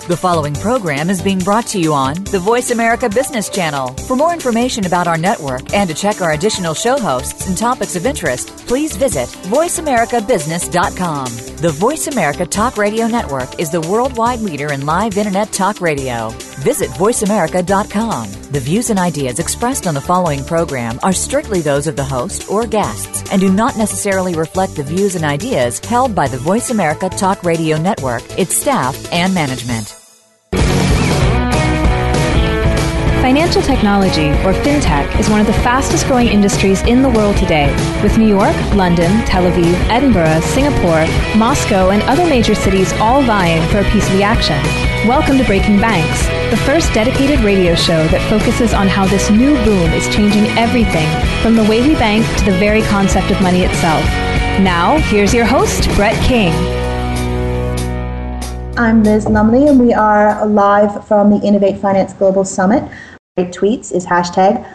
The following program is being brought to you on the Voice America Business Channel. For more information about our network and to check our additional show hosts and topics of interest, please visit voiceamericabusiness.com. The Voice America Talk Radio Network is the worldwide leader in live Internet talk radio. Visit voiceamerica.com. The views and ideas expressed on the following program are strictly those of the host or guests and do not necessarily reflect the views and ideas held by the Voice America Talk Radio Network, its staff, and management. Financial technology, or fintech, is one of the fastest growing industries in the world today, with New York, London, Tel Aviv, Edinburgh, Singapore, Moscow, and other major cities all vying for a piece of the action. Welcome to Breaking Banks, the first dedicated radio show that focuses on how this new boom is changing everything, from the way we bank to the very concept of money itself. Now, here's your host, Brett King. I'm Liz Lumley, and we are live from the Innovate Finance Global Summit. Tweets is hashtag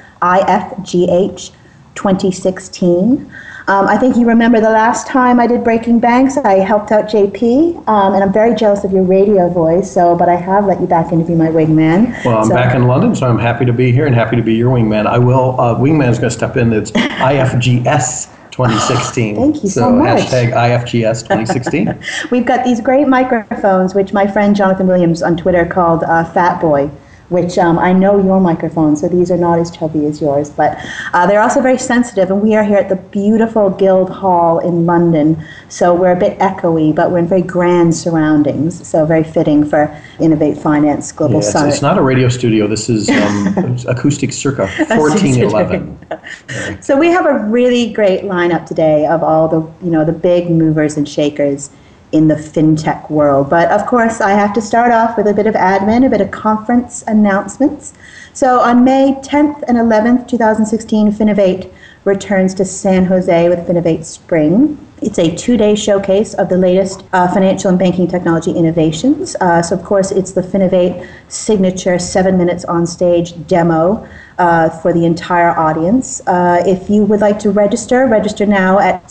IFGH2016. I think you remember the last time I did Breaking Banks, I helped out JP, and I'm very jealous of your radio voice, but I have let you back in to be my wingman. Well, I'm back in London, so I'm happy to be here and happy to be your wingman. I will, wingman's going to step in, it's IFGS 2016. Thank you so much. Hashtag IFGS 2016. We've got these great microphones, which my friend Jonathan Williams on Twitter called Fat Boy, which I know your microphone, so these are not as chubby as yours, but they're also very sensitive, and we are here at the beautiful Guild Hall in London, so we're a bit echoey, but we're in very grand surroundings, so very fitting for Innovate Finance Global Summit. It's not a radio studio, this is acoustic circa 1411. So we have a really great lineup today of all the big movers and shakers in the fintech world. But of course, I have to start off with a bit of admin, a bit of conference announcements. So on May 10th and 11th, 2016, Finovate returns to San Jose with Finovate Spring. It's a 2-day showcase of the latest financial and banking technology innovations. So of course, it's the Finovate signature 7 minutes on stage demo for the entire audience. If you would like to register now at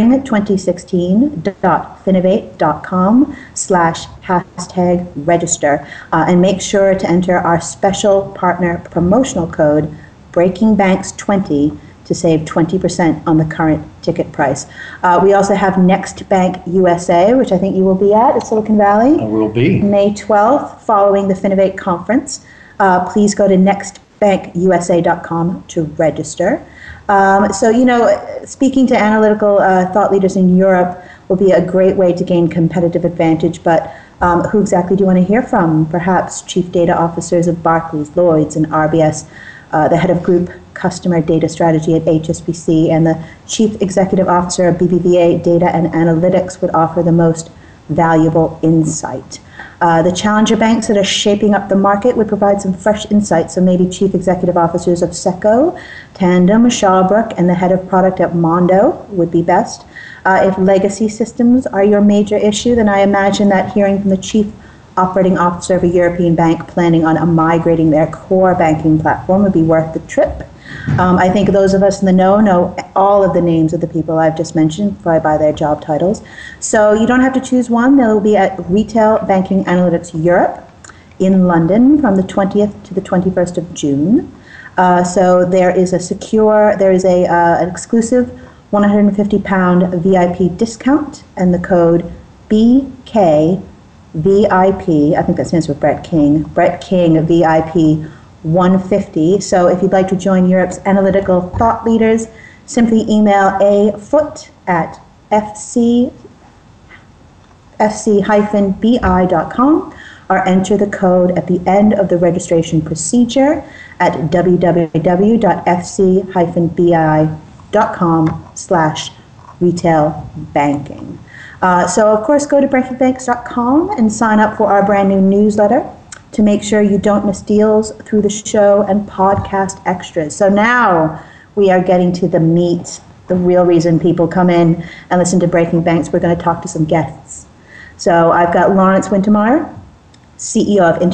spring2016.finovate.com/#register. And make sure to enter our special partner promotional code BreakingBanks20 to save 20% on the current ticket price. We also have Next Bank USA, which I think you will be at Silicon Valley. I will be. May 12th, following the Finovate conference. Please go to nextbankusa.com to register. Speaking to analytical thought leaders in Europe will be a great way to gain competitive advantage, but who exactly do you want to hear from? Perhaps chief data officers of Barclays, Lloyds, and RBS, the head of group customer data strategy at HSBC, and the chief executive officer of BBVA Data and Analytics would offer the most valuable insight. The challenger banks that are shaping up the market would provide some fresh insights, so maybe chief executive officers of Seco, Tandem, Shawbrook, and the head of product at Mondo would be best. If legacy systems are your major issue, then I imagine that hearing from the chief operating officer of a European bank planning on migrating their core banking platform would be worth the trip. I think those of us in the know all of the names of the people I've just mentioned by their job titles. So you don't have to choose one. They'll be at Retail Banking Analytics Europe in London from the 20th to the 21st of June. So there is an exclusive £150 VIP discount, and the code BKVIP, I think that stands for Brett King VIP 150. So if you'd like to join Europe's analytical thought leaders, simply email afoot@fc-bi.com or enter the code at the end of the registration procedure at www.fc-bi.com/retailbanking. So of course, go to breakingbanks.com and sign up for our brand new newsletter to make sure you don't miss deals through the show and podcast extras. So now we are getting to the meat, the real reason people come in and listen to Breaking Banks. We're going to talk to some guests. So I've got Lawrence Wintermeyer, CEO of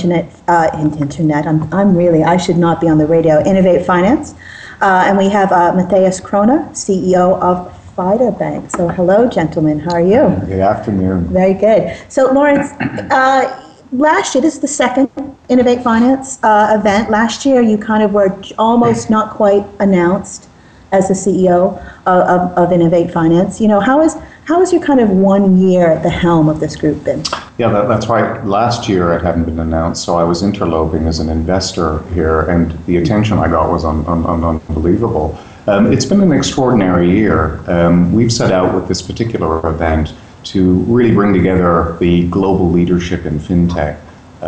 I should not be on the radio, Innovate Finance. And we have Matthias Krona, CEO of FIDA Bank. So hello, gentlemen. How are you? Good afternoon. Very good. So Lawrence, last year, this is the second Innovate Finance event. Last year, you kind of were almost not quite announced as the CEO of Innovate Finance. How has your kind of 1 year at the helm of this group been? Yeah, that's right. Last year it hadn't been announced, so I was interloping as an investor here, and the attention I got was unbelievable. It's been an extraordinary year. We've set out with this particular event to really bring together the global leadership in fintech.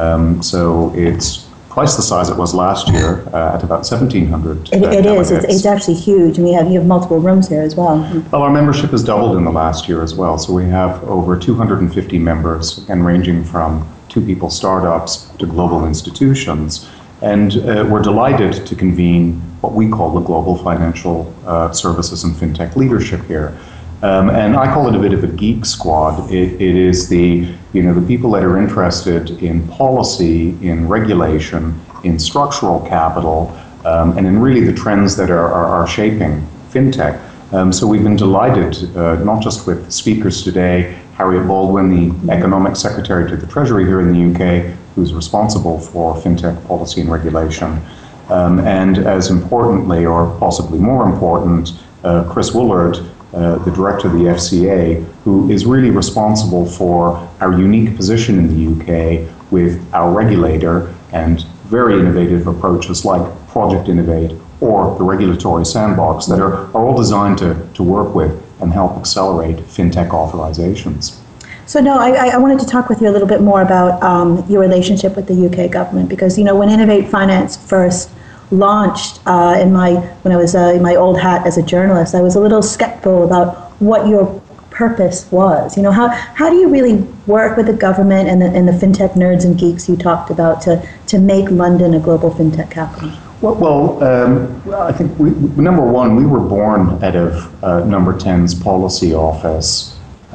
So it's twice the size it was last year, at about 1,700. It is. It's actually huge, and you have multiple rooms here as well. Well, our membership has doubled in the last year as well. So we have over 250 members, and ranging from 2-people startups to global institutions. And we're delighted to convene what we call the Global Financial Services and FinTech Leadership here. And I call it a bit of a geek squad. It is the people that are interested in policy, in regulation, in structural capital, and in really the trends that are shaping fintech. So we've been delighted, not just with speakers today, Harriet Baldwin, the Economic Secretary to the Treasury here in the UK, who's responsible for fintech policy and regulation, and as importantly, or possibly more important, Chris Woolard, the director of the FCA, who is really responsible for our unique position in the UK with our regulator and very innovative approaches like Project Innovate or the regulatory sandbox that are all designed to work with and help accelerate fintech authorizations. So no, I wanted to talk with you a little bit more about your relationship with the UK government, because when Innovate Finance first launched when I was in my old hat as a journalist, I was a little skeptical about what your purpose was. How do you really work with the government and the fintech nerds and geeks you talked about to make London a global fintech capital? Well, I think number one, we were born out of Number 10's policy office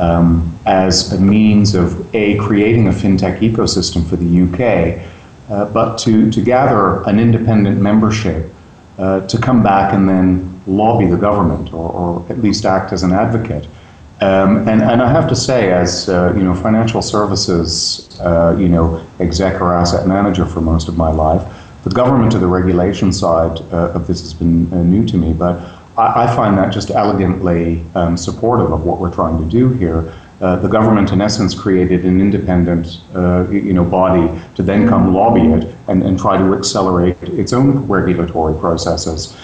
as a means of creating a fintech ecosystem for the UK. But to gather an independent membership to come back and then lobby the government or at least act as an advocate. And I have to say, as financial services exec or asset manager for most of my life, the government to the regulation side of this has been new to me, but I find that just elegantly supportive of what we're trying to do here. The government, in essence, created an independent, body to then come lobby it and try to accelerate its own regulatory processes.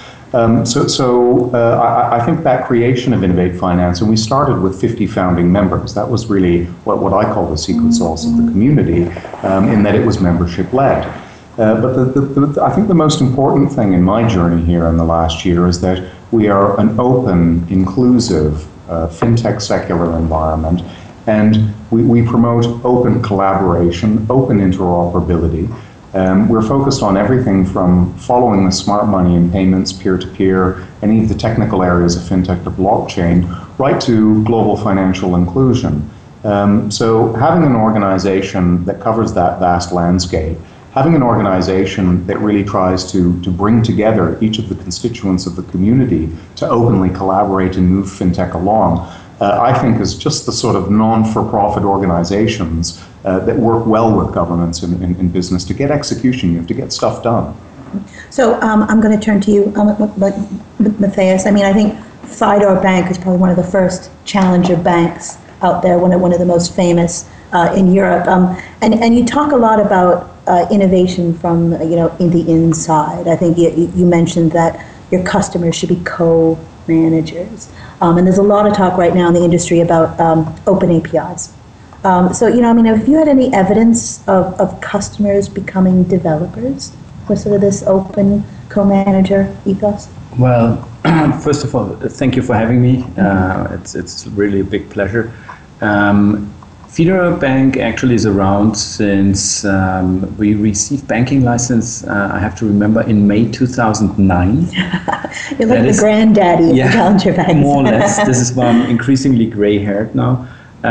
I think that creation of Innovate Finance, and we started with 50 founding members. That was really what I call the secret sauce of the community, in that it was membership-led. But I think the most important thing in my journey here in the last year is that we are an open, inclusive, fintech secular environment, and we promote open collaboration, open interoperability. We're focused on everything from following the smart money and payments, peer-to-peer, any of the technical areas of fintech to blockchain, right to global financial inclusion. So having an organization that covers that vast landscape, having an organization that really tries to bring together each of the constituents of the community to openly collaborate and move fintech along, I think is just the sort of non-for-profit organizations that work well with governments in business to get execution. You have to get stuff done. So I'm going to turn to you, Matthias. I mean, I think Fidor Bank is probably one of the first challenger banks out there, one of the most famous in Europe. And you talk a lot about innovation from in the inside. I think you mentioned that your customers should be co-managers, and there's a lot of talk right now in the industry about open APIs. So have you had any evidence of customers becoming developers with sort of this open co-manager ethos? Well, first of all, thank you for having me. It's really a big pleasure. Fidor Bank actually is around since we received banking license, I have to remember, in May 2009. You're like the granddaddy of the challenger banks. More or less. This is why I'm increasingly gray-haired now.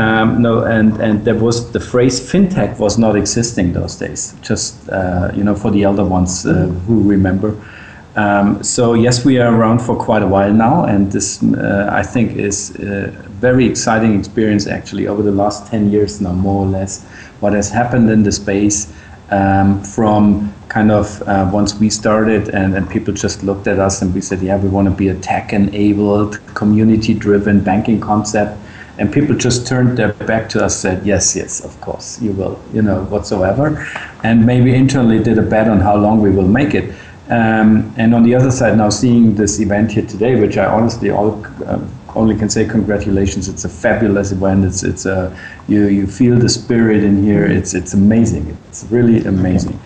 And there was the phrase fintech was not existing those days, just for the elder ones who remember. So yes, we are around for quite a while now, and this I think is a very exciting experience actually over the last 10 years now, more or less, what has happened in the space from kind of once we started and people just looked at us and we said, yeah, we want to be a tech-enabled, community-driven banking concept. And people just turned their back to us, said, yes, of course, you will, whatsoever. And maybe internally did a bet on how long we will make it. And on the other side, now seeing this event here today, which I honestly only can say congratulations. It's a fabulous event. It's you feel the spirit in here. It's amazing. It's really amazing.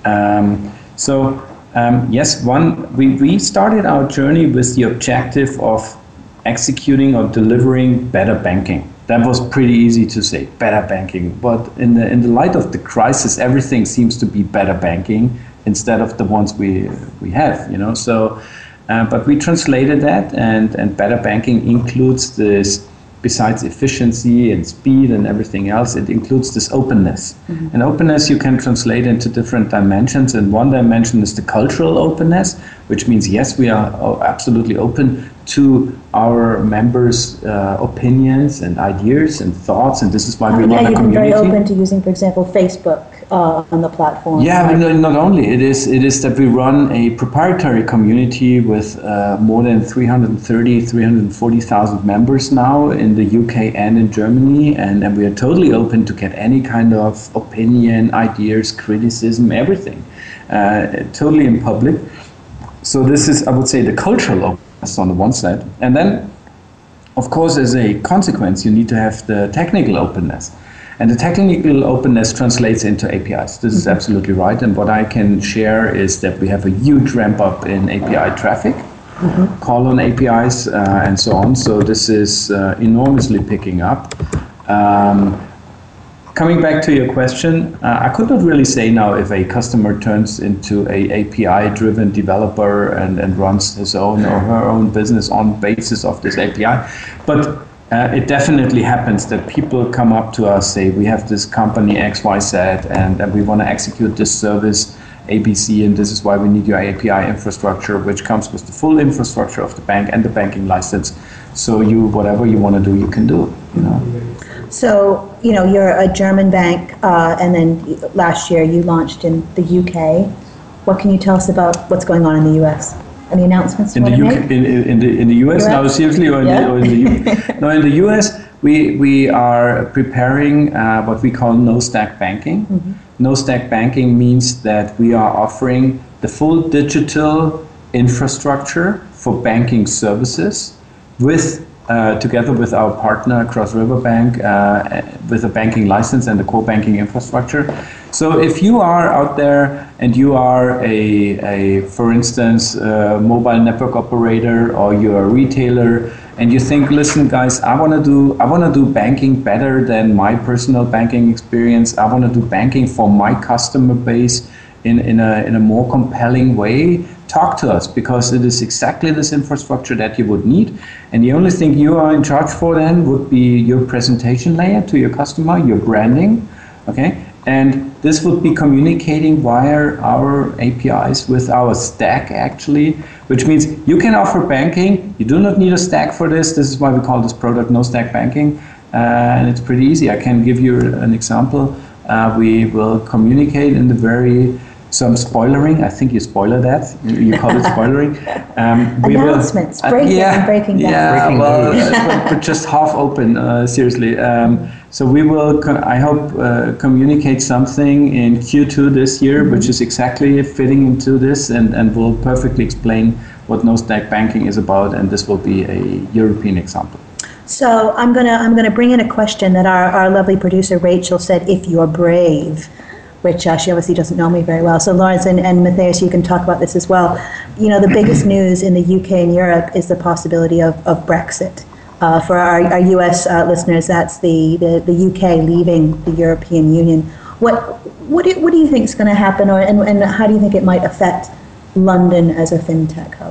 Yes, we started our journey with the objective of executing or delivering better banking. That was pretty easy to say, better banking. But in the light of the crisis, everything seems to be better banking instead of the ones we have, So, but we translated that, and better banking includes this. Besides efficiency and speed and everything else, it includes this openness. Mm-hmm. And openness you can translate into different dimensions. And one dimension is the cultural openness, which means, yes, we are absolutely open to our members' opinions and ideas and thoughts. And this is why we run a community. You've been very open to using, for example, Facebook on the platform. Yeah, not only. It is that we run a proprietary community with more than 340,000 members now in the UK and in Germany, and we are totally open to get any kind of opinion, ideas, criticism, everything, totally in public. So this is, I would say, the cultural openness on the one side. And then, of course, as a consequence, you need to have the technical openness. And the technical openness translates into APIs. This is absolutely right. And what I can share is that we have a huge ramp up in API traffic, call on APIs, and so on. So this is enormously picking up. Coming back to your question, I could not really say now if a customer turns into a API-driven developer and runs his own or her own business on basis of this API. But it definitely happens that people come up to us, say, we have this company XYZ and we want to execute this service ABC, and this is why we need your API infrastructure, which comes with the full infrastructure of the bank and the banking license. So whatever you want to do, you can do. So, you're a German bank, and then last year you launched in the UK. What can you tell us about what's going on in the US? Any announcements you want to make? In the US? No, seriously, or in the UK? No, in the US, we are preparing what we call no-stack banking. Mm-hmm. No-stack banking means that we are offering the full digital infrastructure for banking services together with our partner Cross River Bank with a banking license and the core banking infrastructure. So if you are out there and you are for instance, mobile network operator, or you're a retailer, and you think, listen, guys, I want to do banking better than my personal banking experience. I want to do banking for my customer base in a more compelling way. Talk to us, because it is exactly this infrastructure that you would need. And the only thing you are in charge for then would be your presentation layer to your customer, your branding, okay? And this would be communicating via our APIs with our stack, actually, which means you can offer banking. You do not need a stack for this. This is why we call this product no-stack banking. And it's pretty easy. I can give you an example. We will communicate in the so I'm spoilering. I think you spoiler that. You call it spoilering. Announcements, breaking down. Yeah, we're just half open, seriously. So we will, I hope, communicate something in Q2 this year, which is exactly fitting into this, and will perfectly explain what no-stack banking is about, and this will be a European example. So I'm gonna bring in a question that our lovely producer Rachel said, if you're brave, which she obviously doesn't know me very well. So Lawrence and Matthias, you can talk about this as well. The biggest news in the UK and Europe is the possibility of Brexit. For our US listeners, that's the UK leaving the European Union. What do you think is going to happen, and how do you think it might affect London as a fintech hub?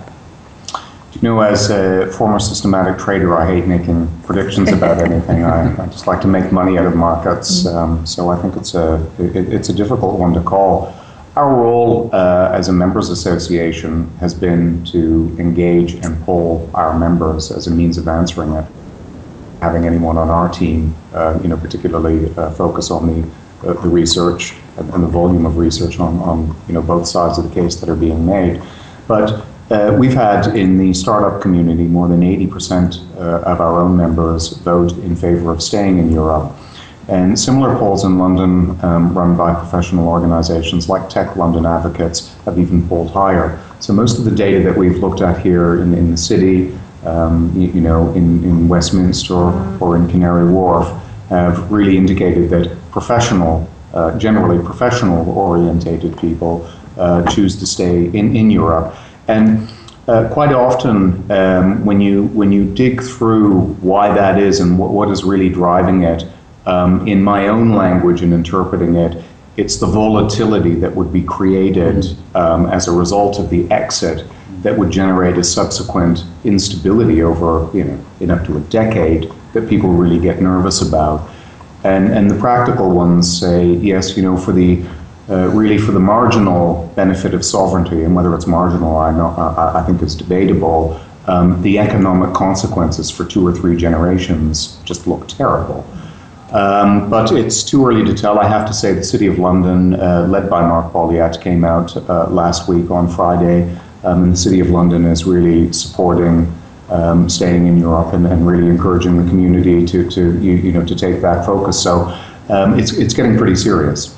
As a former systematic trader, I hate making predictions about anything. I just like to make money out of markets. So I think it's a difficult one to call. Our role as a members association has been to engage and poll our members as a means of answering it. Having anyone on our team, particularly focus on the the research and the volume of research on both sides of the case that are being made. But we've had in the startup community more than 80% of our own members vote in favor of staying in Europe. And similar polls in London, run by professional organizations like Tech London Advocates, have even polled higher. So most of the data that we've looked at here in the city, in Westminster or in Canary Wharf, have really indicated that generally professional-orientated people choose to stay in Europe. And quite often, when you dig through why that is and what is really driving it, in my own language and interpreting it, it's the volatility that would be created as a result of the exit that would generate a subsequent instability over, in up to a decade that people really get nervous about. And the practical ones say, yes, for the marginal benefit of sovereignty, and whether it's marginal or not, I think it's debatable, the economic consequences for 2 or 3 generations just look terrible. But it's too early to tell. I have to say the City of London, led by Mark Bolliat, came out last week on Friday, and the City of London is really supporting staying in Europe and really encouraging the community to take that focus. So it's getting pretty serious.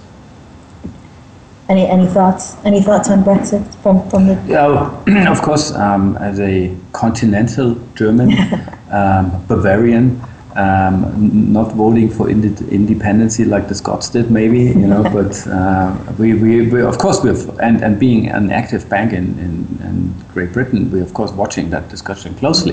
Any thoughts? Any thoughts on Brexit from the? Yeah, of course. As a continental German, Bavarian, not voting for independency like the Scots did, maybe, but we of course and being an active bank in Great Britain, we of course watching that discussion closely,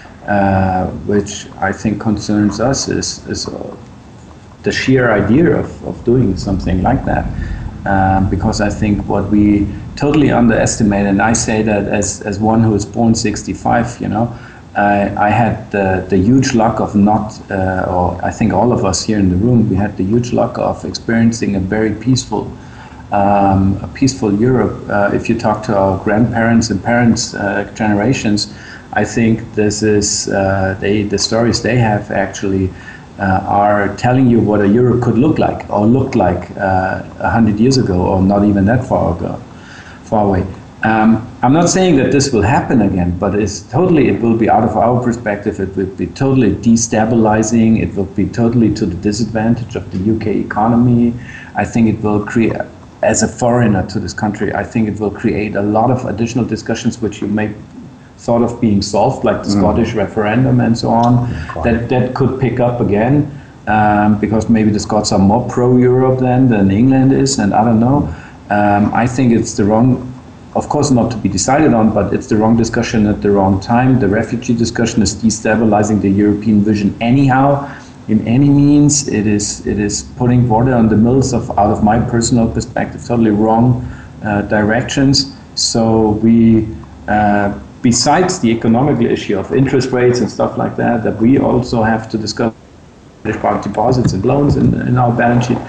which I think concerns us is the sheer idea of doing something like that, because I think what we totally underestimate, and I say that as one who was born 65, I had the huge luck of or I think all of us here in the room, we had the huge luck of experiencing a very peaceful Europe. If you talk to our grandparents and parents' generations, I think this is the stories they have actually are telling you what a Europe could look like or looked like 100 years ago, or not even that far away. I'm not saying that this will happen again, but it will be out of our perspective, it will be totally destabilizing, it will be totally to the disadvantage of the UK economy. I think it will create, as a foreigner to this country, I think it will create a lot of additional discussions which you may thought of being solved, like the Scottish referendum and so on, that could pick up again, because maybe the Scots are more pro-Europe than England is, and I don't know. I think it's the wrong, of course not to be decided on, but it's the wrong discussion at the wrong time. The refugee discussion is destabilizing the European vision anyhow. In any means, it is putting water on the mills out of my personal perspective, totally wrong directions. So we, besides the economical issue of interest rates and stuff like that we also have to discuss about deposits and loans in our balance sheet.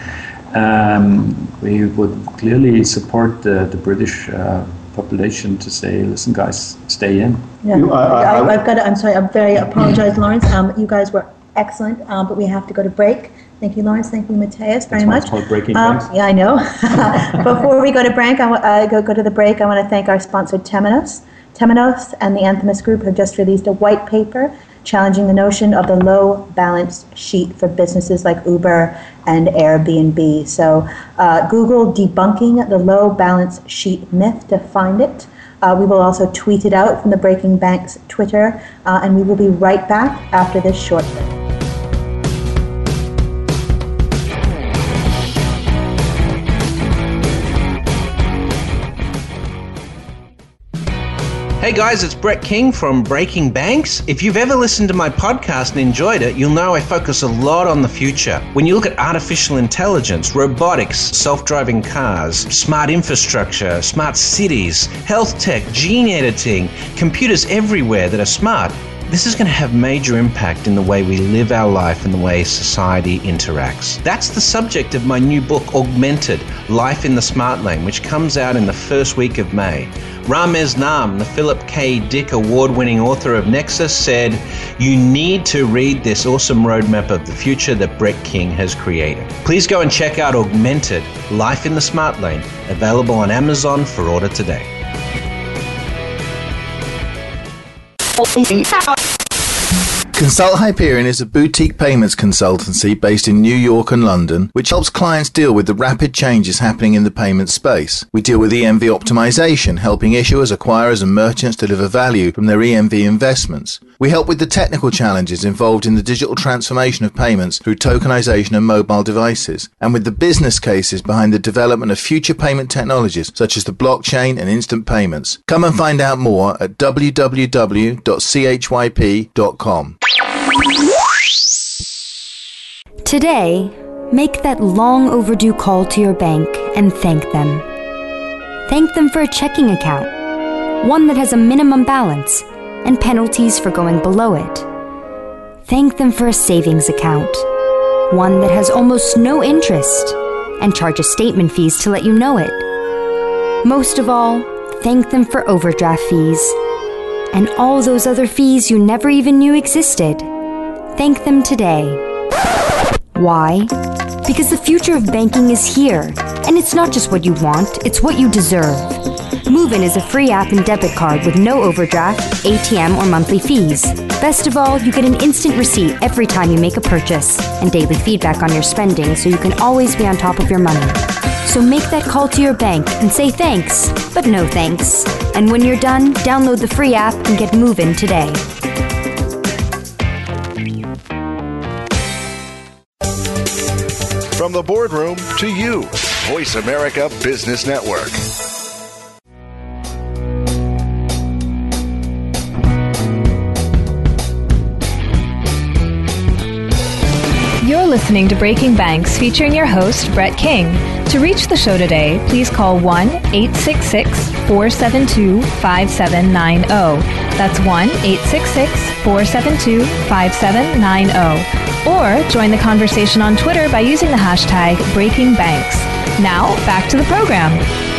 We would clearly support the British population to say, listen, guys, stay in. Yeah. I'm sorry, I very apologize, Lawrence. You guys were excellent, but we have to go to break. Thank you, Lawrence. Thank you, Matthias, very much. It's called breaking banks. Yeah, I know. Before we go to break, go to the break, I want to thank our sponsor, Temenos. Temenos and the Anthemis Group have just released a white paper challenging the notion of the low balance sheet for businesses like Uber and Airbnb. So Google debunking the low balance sheet myth to find it. We will also tweet it out from the Breaking Banks Twitter, and we will be right back after this short break. Hey guys, it's Brett King from Breaking Banks. If you've ever listened to my podcast and enjoyed it, you'll know I focus a lot on the future. When you look at artificial intelligence, robotics, self-driving cars, smart infrastructure, smart cities, health tech, gene editing, computers everywhere that are smart, this is going to have major impact in the way we live our life and the way society interacts. That's the subject of my new book, Augmented, Life in the Smart Lane, which comes out in the first week of May. Ramez Nam, the Philip K. Dick award-winning author of Nexus, said, "You need to read this awesome roadmap of the future that Brett King has created." Please go and check out Augmented, Life in the Smart Lane, available on Amazon for order today. Consult Hyperion is a boutique payments consultancy based in New York and London, which helps clients deal with the rapid changes happening in the payment space. We deal with EMV optimization, helping issuers, acquirers and merchants deliver value from their EMV investments. We help with the technical challenges involved in the digital transformation of payments through tokenization and mobile devices, and with the business cases behind the development of future payment technologies such as the blockchain and instant payments. Come and find out more at www.chyp.com. Today, make that long overdue call to your bank and thank them. Thank them for a checking account, one that has a minimum balance and penalties for going below it. Thank them for a savings account, one that has almost no interest and charges statement fees to let you know it. Most of all, thank them for overdraft fees and all those other fees you never even knew existed. Thank them today. Why? Because the future of banking is here, and it's not just what you want, it's what you deserve. Moven is a free app and debit card with no overdraft, ATM, or monthly fees. Best of all, you get an instant receipt every time you make a purchase and daily feedback on your spending so you can always be on top of your money. So make that call to your bank and say thanks, but no thanks. And when you're done, download the free app and get Moven today. From the boardroom to you, Voice America Business Network. You're listening to Breaking Banks featuring your host, Brett King. To reach the show today, please call 1-866-472-5790. That's 1-866-472-5790. Or join the conversation on Twitter by using the hashtag BreakingBanks. Now, back to the program.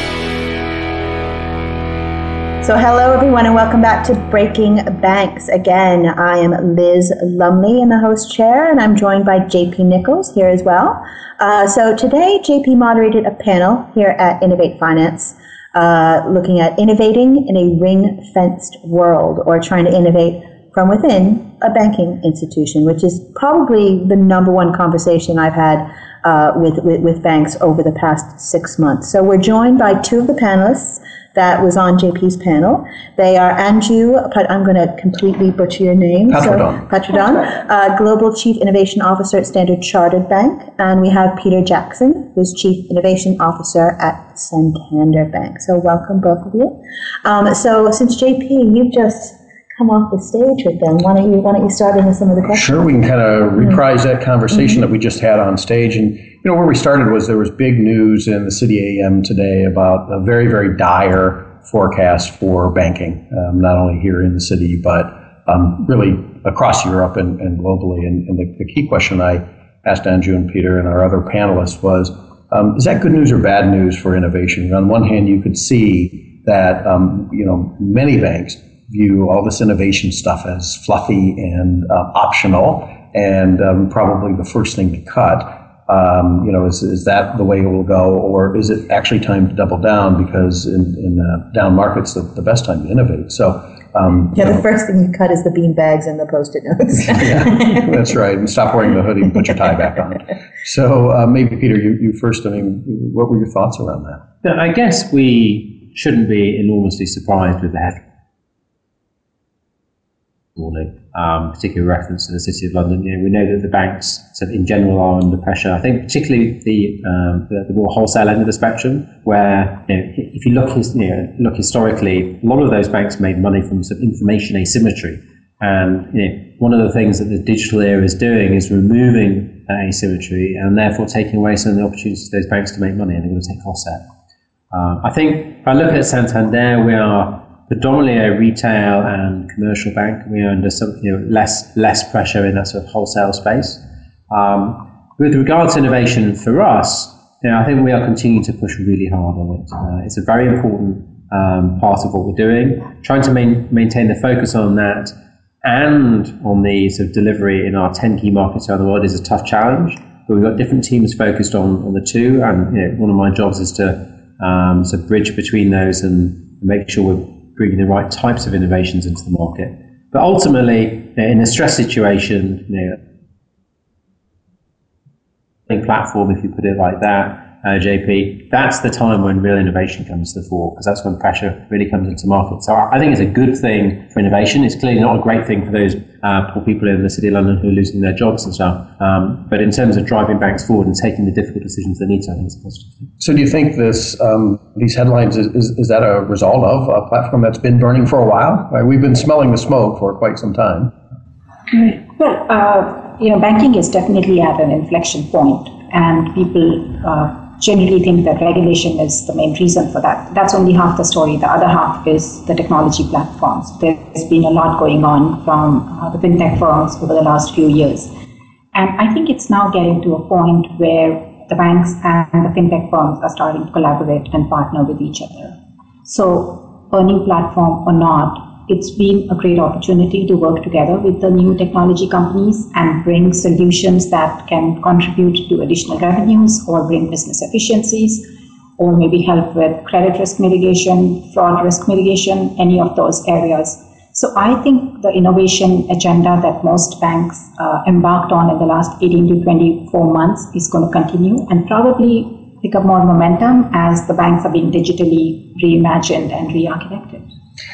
So hello, everyone, and welcome back to Breaking Banks. Again, I am Liz Lumley in the host chair, and I'm joined by JP Nichols here as well. So today, JP moderated a panel here at Innovate Finance, looking at innovating in a ring-fenced world, or trying to innovate from within a banking institution, which is probably the number one conversation I've had with banks over the past 6 months. So we're joined by two of the panelists that was on JP's panel. They are Anju, I'm going to completely butcher your name. Patradon, Global Chief Innovation Officer at Standard Chartered Bank. And we have Peter Jackson, who's Chief Innovation Officer at Santander Bank. So welcome, both of you. So since JP, you've just come off the stage with them, why don't you start in with some of the questions? Sure, we can kind of reprise that conversation that we just had on stage. And where we started was there was big news in the City AM today about a very, very dire forecast for banking, not only here in the city, but really across Europe and globally. And the key question I asked Anju and Peter and our other panelists was, is that good news or bad news for innovation? On one hand, you could see that, many banks view all this innovation stuff as fluffy and optional and probably the first thing to cut. Is that the way it will go, or is it actually time to double down? Because in down markets, the best time to innovate. So the first thing you cut is the bean bags and the Post-it notes. Yeah, that's right. And stop wearing the hoodie and put your tie back on. So maybe Peter, you first. What were your thoughts around that? I guess we shouldn't be enormously surprised with that morning, particular reference to the City of London. We know that the banks, in general, are under pressure. I think particularly the more wholesale end of the spectrum, where if you look historically, a lot of those banks made money from information asymmetry, and one of the things that the digital era is doing is removing that asymmetry and therefore taking away some of the opportunities for those banks to make money, and they're going to take costs out. I think if I look at Santander, we are predominantly a retail and commercial bank. We are under some less pressure in that sort of wholesale space. With regards to innovation for us, I think we are continuing to push really hard on it. It's a very important part of what we're doing. Trying to maintain the focus on that and on the sort of delivery in our 10 key markets around the world is a tough challenge. But we've got different teams focused on the two, and one of my jobs is to bridge between those and make sure we're bringing the right types of innovations into the market. But ultimately, in a stress situation, platform, if you put it like that, JP, that's the time when real innovation comes to the fore, because that's when pressure really comes into market. So I think it's a good thing for innovation. It's clearly not a great thing for those poor people in the City of London who are losing their jobs and stuff. But in terms of driving banks forward and taking the difficult decisions they need to, I think it's a positive thing. So do you think these headlines, is that a result of a platform that's been burning for a while? We've been smelling the smoke for quite some time. Well, banking is definitely at an inflection point, and people generally think that regulation is the main reason for that. That's only half the story. The other half is the technology platforms. There's been a lot going on from the fintech firms over the last few years. And I think it's now getting to a point where the banks and the fintech firms are starting to collaborate and partner with each other. So, earning platform or not, it's been a great opportunity to work together with the new technology companies and bring solutions that can contribute to additional revenues or bring business efficiencies or maybe help with credit risk mitigation, fraud risk mitigation, any of those areas. So I think the innovation agenda that most banks embarked on in the last 18 to 24 months is going to continue and probably pick up more momentum as the banks are being digitally reimagined and re-architected.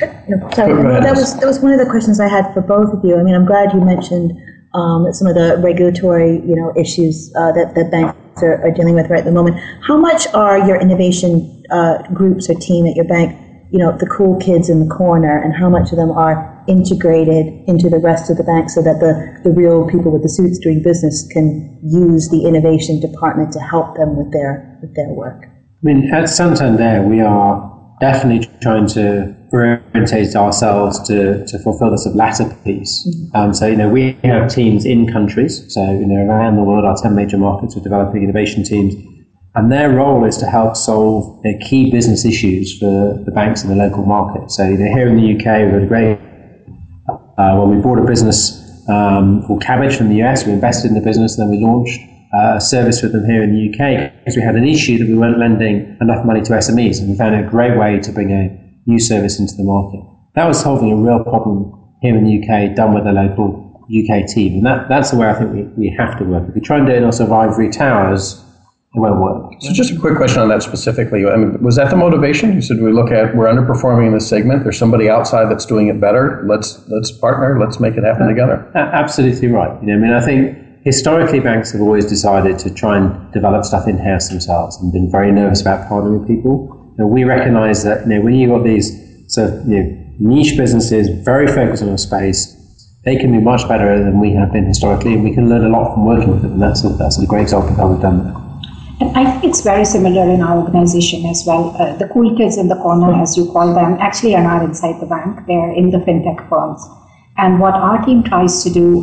That was one of the questions I had for both of you. I mean, I'm glad you mentioned some of the regulatory, issues that banks are dealing with right at the moment. How much are your innovation groups or team at your bank, the cool kids in the corner, and how much of them are integrated into the rest of the bank so that the real people with the suits doing business can use the innovation department to help them with their work? I mean, at Santander, we are definitely trying to orientate ourselves to fulfill this latter piece. So, we have teams in countries. So, around the world, our 10 major markets are developing innovation teams. And their role is to help solve key business issues for the banks in the local market. So, here in the UK, we've got a great, when we bought a business called Cabbage from the US, we invested in the business, and then we launched a service with them here in the UK because we had an issue that we weren't lending enough money to SMEs, and we found a great way to bring a new service into the market. That was solving a real problem here in the UK, done with a local UK team, and that's the way I think we have to work. If we try and do it in our sort of ivory towers, it won't work. So just a quick question on that specifically. I mean, was that the motivation? You said we're underperforming in this segment. There's somebody outside that's doing it better. Let's partner. Let's make it happen together. Absolutely right. I think historically banks have always decided to try and develop stuff in-house themselves and been very nervous about partnering with people. We recognise that when you've got these sort of niche businesses very focused on a space, they can be much better than we have been historically, and we can learn a lot from working with them. And that's a great example of how we've done that. And I think it's very similar in our organization as well. The cool kids in the corner, as you call them, actually are not inside the bank. They're in the fintech firms. And what our team tries to do,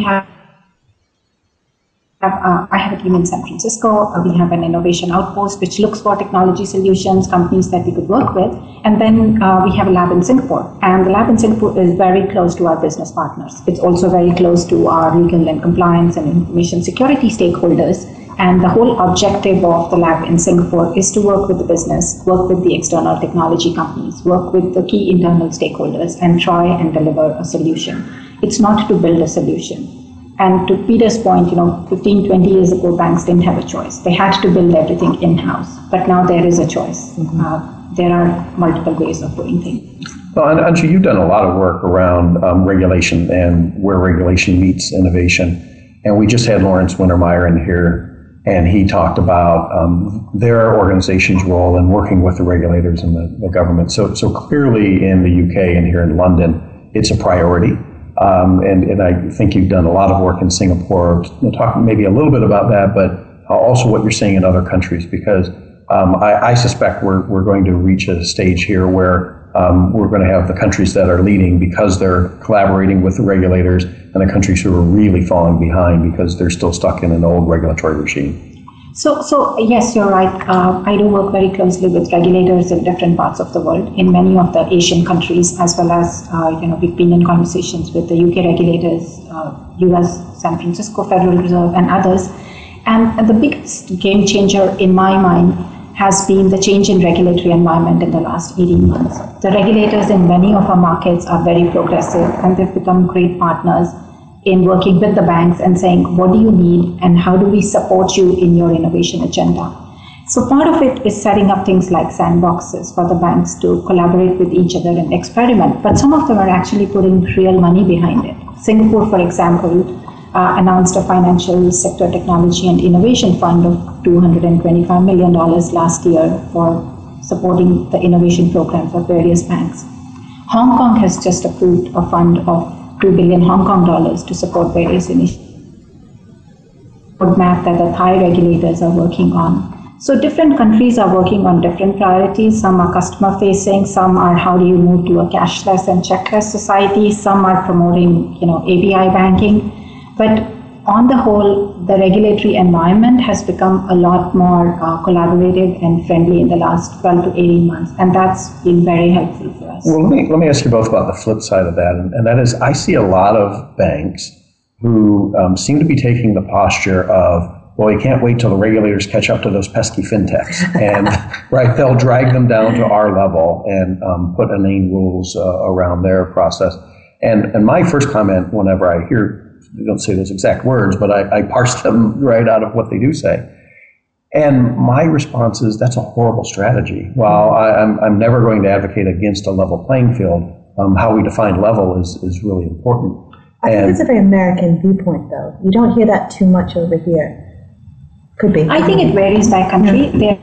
I have a team in San Francisco. We have an innovation outpost which looks for technology solutions, companies that we could work with. And then we have a lab in Singapore. And the lab in Singapore is very close to our business partners. It's also very close to our legal and compliance and information security stakeholders. And the whole objective of the lab in Singapore is to work with the business, work with the external technology companies, work with the key internal stakeholders, and try and deliver a solution. It's not to build a solution. And to Peter's point, 15, 20 years ago, banks didn't have a choice. They had to build everything in-house. But now there is a choice. There are multiple ways of doing things. Well, Anju, you've done a lot of work around regulation and where regulation meets innovation. And we just had Lawrence Wintermeyer in here, and he talked about their organization's role in working with the regulators and the government. So clearly in the UK and here in London, it's a priority. And I think you've done a lot of work in Singapore. We'll talk maybe a little bit about that, but also what you're seeing in other countries, because I suspect we're going to reach a stage here where we're going to have the countries that are leading because they're collaborating with the regulators, and the countries who are really falling behind because they're still stuck in an old regulatory regime. So yes, you're right. I do work very closely with regulators in different parts of the world, in many of the Asian countries, as well as we've been in conversations with the UK regulators, US, San Francisco Federal Reserve, and others. And the biggest game changer in my mind has been the change in regulatory environment in the last 18 months. The regulators in many of our markets are very progressive, and they've become great partners in working with the banks and saying, what do you need and how do we support you in your innovation agenda? So part of it is setting up things like sandboxes for the banks to collaborate with each other and experiment, but some of them are actually putting real money behind it. Singapore, for example, announced a financial sector technology and innovation fund of $225 million last year for supporting the innovation programs of various banks. Hong Kong has just approved a fund of 2 billion Hong Kong dollars to support various initiatives. Roadmap that the Thai regulators are working on. So different countries are working on different priorities. Some are customer facing, some are how do you move to a cashless and checkless society, some are promoting API banking. But on the whole, the regulatory environment has become a lot more collaborative and friendly in the last 12 to 18 months, and that's been very helpful for us. Well, let me ask you both about the flip side of that, and that is I see a lot of banks who seem to be taking the posture of, well, you can't wait till the regulators catch up to those pesky fintechs, and right, they'll drag them down to our level and put inane rules around their process. And my first comment whenever I hear, they don't say those exact words, but I parse them right out of what they do say. And my response is, that's a horrible strategy. While I'm never going to advocate against a level playing field, how we define level is really important. I think it's a very American viewpoint, though. You don't hear that too much over here. Could be. I think it varies by country. There's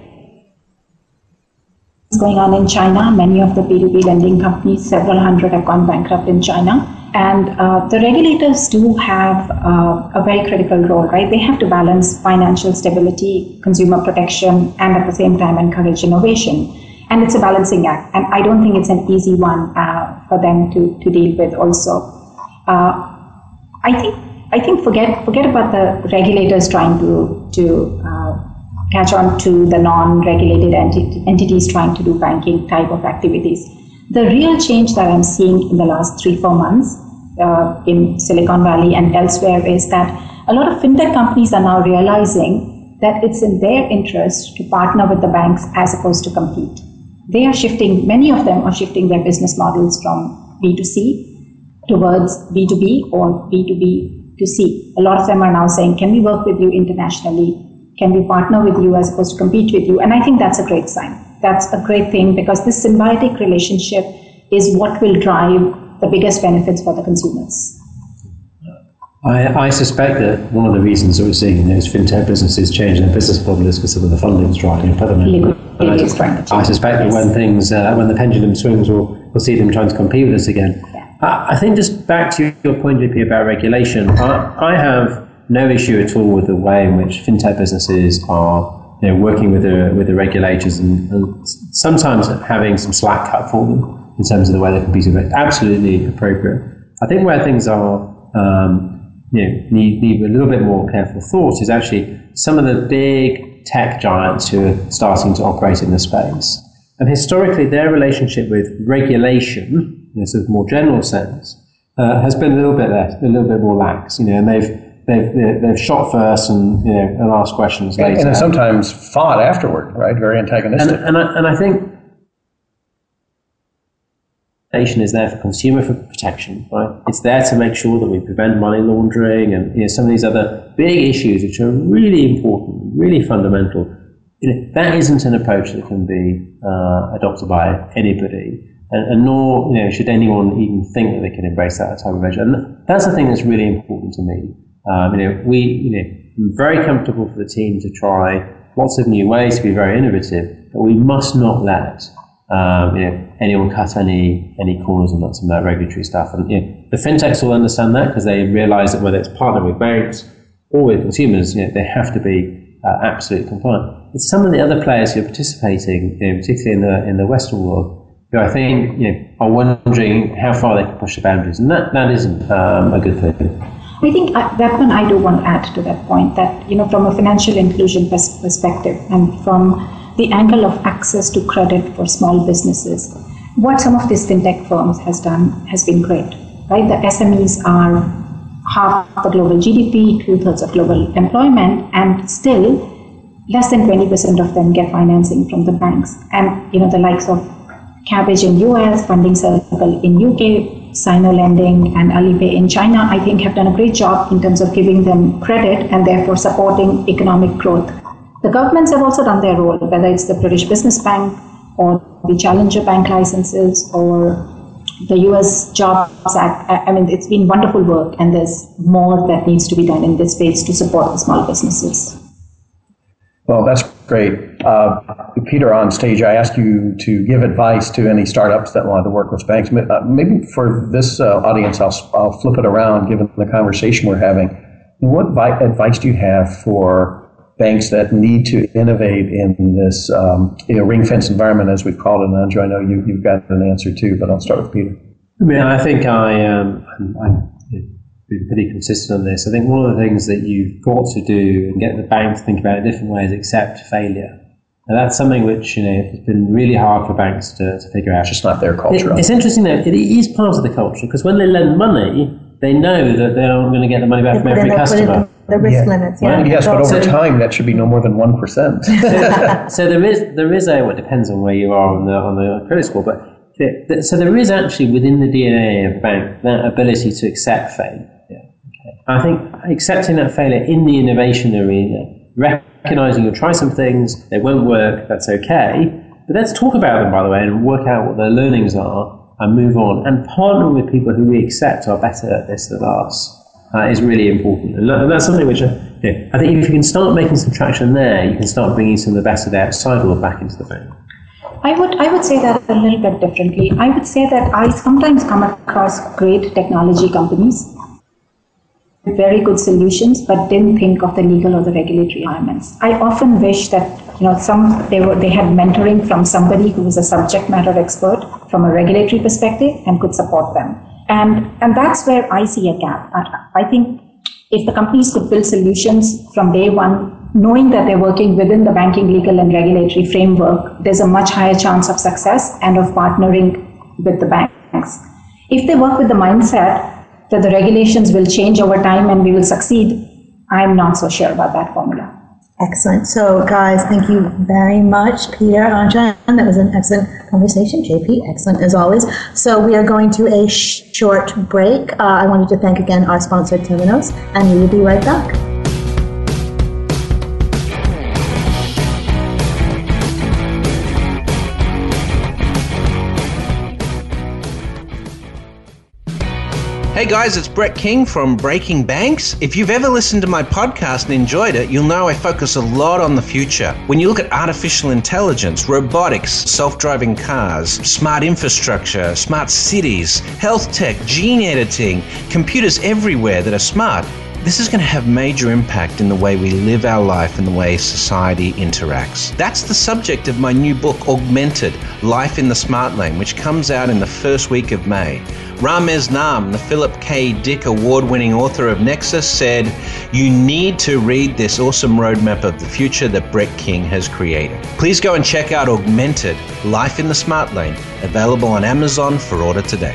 going on in China. Many of the P2P lending companies, several hundred, have gone bankrupt in China. And the regulators do have a very critical role, right? They have to balance financial stability, consumer protection, and at the same time encourage innovation. And it's a balancing act. And I don't think it's an easy one for them to deal with also. I think forget about the regulators trying to catch on to the non-regulated entities trying to do banking type of activities. The real change that I'm seeing in the last 3-4 months in Silicon Valley and elsewhere is that a lot of fintech companies are now realizing that it's in their interest to partner with the banks as opposed to compete. They are shifting, many of them are shifting their business models from B2C towards B2B or B2B to C. A lot of them are now saying, can we work with you internationally? Can we partner with you as opposed to compete with you? And I think that's a great sign. That's a great thing because this symbiotic relationship is what will drive the biggest benefits for the consumers. I suspect that one of the reasons that we're seeing those fintech businesses change their business model is because some of the funding is drying up at the moment. I suspect that when the pendulum swings, we'll see them trying to compete with us again. Yeah. I think just back to your point, JP, about regulation, I have no issue at all with the way in which fintech businesses are working with the regulators and sometimes having some slack cut for them in terms of the way they're competing. Absolutely appropriate. I think where things are need a little bit more careful thought is actually some of the big tech giants who are starting to operate in the space. And historically, their relationship with regulation, in a sort of more general sense, has been a little bit more lax. And they've shot first and asked questions later, and sometimes fought afterward, right? Very antagonistic. And I think regulation is there for consumer protection, right? It's there to make sure that we prevent money laundering and some of these other big issues which are really important, really fundamental. That isn't an approach that can be adopted by anybody, and nor should anyone even think that they can embrace that type of measure. And that's the thing that's really important to me. I'm very comfortable for the team to try lots of new ways to be very innovative, but we must not let anyone cut any corners on some of that regulatory stuff. And the fintechs will understand that because they realise that whether it's partnering with banks or with consumers, they have to be absolutely compliant. But some of the other players who are participating, particularly in the Western world, who I think are wondering how far they can push the boundaries, and that isn't a good thing. I think that one I do want to add to that point that, from a financial inclusion perspective and from the angle of access to credit for small businesses, what some of these fintech firms has done has been great, right? The SMEs are half the global GDP, 2/3 of global employment, and still less than 20% of them get financing from the banks. And, the likes of Kabbage in US, Funding Circle in UK, Sino Lending and Alipay in China, I think have done a great job in terms of giving them credit and therefore supporting economic growth. The governments have also done their role, whether it's the British Business Bank or the Challenger Bank licenses or the US Jobs Act. I mean, it's been wonderful work, and there's more that needs to be done in this space to support the small businesses. Well, that's great. Peter, on stage, I asked you to give advice to any startups that wanted to work with banks. Maybe for this audience, I'll flip it around, given the conversation we're having. What advice do you have for banks that need to innovate in this ring-fence environment, as we've called it? And Anju, I know you've got an answer too, but I'll start with Peter. I think I'm been pretty consistent on this. I think one of the things that you've got to do and get the bank to think about in different ways is accept failure. And that's something which has been really hard for banks to figure out. It's just not their culture. It's interesting though, it is part of the culture, because when they lend money, they know that they're not going to get the money back from every customer. The risk limits, yeah. Well, yes, but over time, that should be no more than 1%. So there is a, well, it depends on where you are on the credit score, but so there is actually within the DNA of the bank that ability to accept failure. I think accepting that failure in the innovation arena, recognizing you'll try some things, they won't work, that's okay, but let's talk about them, by the way, and work out what their learnings are and move on, and partner with people who we accept are better at this than us is really important. And that's something which I think if you can start making some traction there, you can start bringing some of the best of the outside world back into the bank. I would say that a little bit differently. I would say that I sometimes come across great technology companies, very good solutions, but didn't think of the legal or the regulatory requirements. I often wish that they had mentoring from somebody who was a subject matter expert from a regulatory perspective and could support them. And that's where I see a gap. I think if the companies could build solutions from day one, knowing that they're working within the banking, legal, and regulatory framework, there's a much higher chance of success and of partnering with the banks. If they work with the mindset that the regulations will change over time and we will succeed, I'm not so sure about that formula. Excellent. So, guys, thank you very much, Peter, Anjan. That was an excellent conversation. JP, excellent as always. So we are going to a short break. I wanted to thank again our sponsor, Temenos, and we will be right back. Hey guys, it's Brett King from Breaking Banks. If you've ever listened to my podcast and enjoyed it, you'll know I focus a lot on the future. When you look at artificial intelligence, robotics, self-driving cars, smart infrastructure, smart cities, health tech, gene editing, computers everywhere that are smart, this is going to have major impact in the way we live our life and the way society interacts. That's the subject of my new book, Augmented, Life in the Smart Lane, which comes out in the first week of May. Ramez Nam, the Philip K. Dick award-winning author of Nexus, said, "You need to read this awesome roadmap of the future that Brett King has created." Please go and check out Augmented, Life in the Smart Lane, available on Amazon for order today.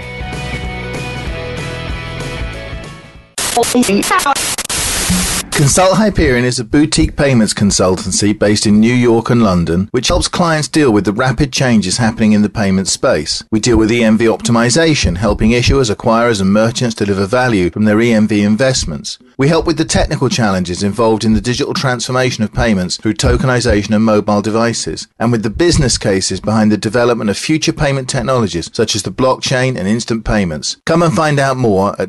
Consult Hyperion is a boutique payments consultancy based in New York and London, which helps clients deal with the rapid changes happening in the payment space. We deal with EMV optimization, helping issuers, acquirers and merchants deliver value from their EMV investments. We help with the technical challenges involved in the digital transformation of payments through tokenization and mobile devices, and with the business cases behind the development of future payment technologies such as the blockchain and instant payments. Come and find out more at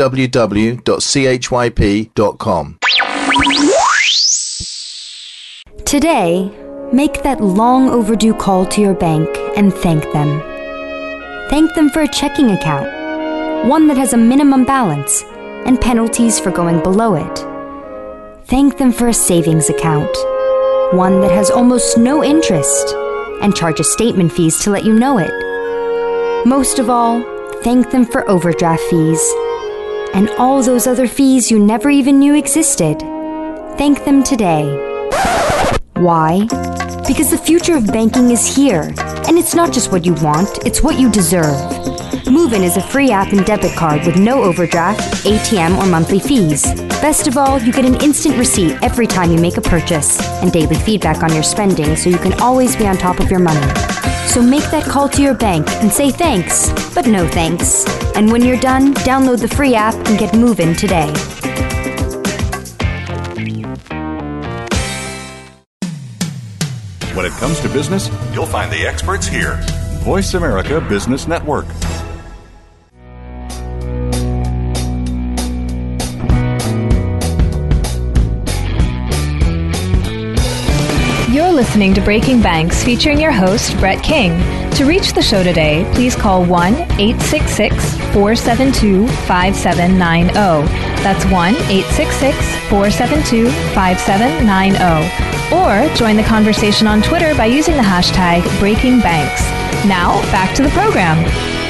www.chyp.com. Today, make that long overdue call to your bank and thank them. Thank them for a checking account, one that has a minimum balance and penalties for going below it. Thank them for a savings account, one that has almost no interest and charges statement fees to let you know it. Most of all, thank them for overdraft fees. and all those other fees you never even knew existed. Thank them today. Why? Because the future of banking is here, and it's not just what you want, it's what you deserve. Moven is a free app and debit card with no overdraft, ATM, or monthly fees. Best of all, you get an instant receipt every time you make a purchase and daily feedback on your spending so you can always be on top of your money. So make that call to your bank and say thanks, but no thanks. And when you're done, download the free app and get Moven today. When it comes to business, you'll find the experts here. Voice America Business Network. You're listening to Breaking Banks featuring your host, Brett King. To reach the show today, please call 1-866-472-5790. That's 1-866-472-5790. Or join the conversation on Twitter by using the hashtag BreakingBanks. Now, back to the program.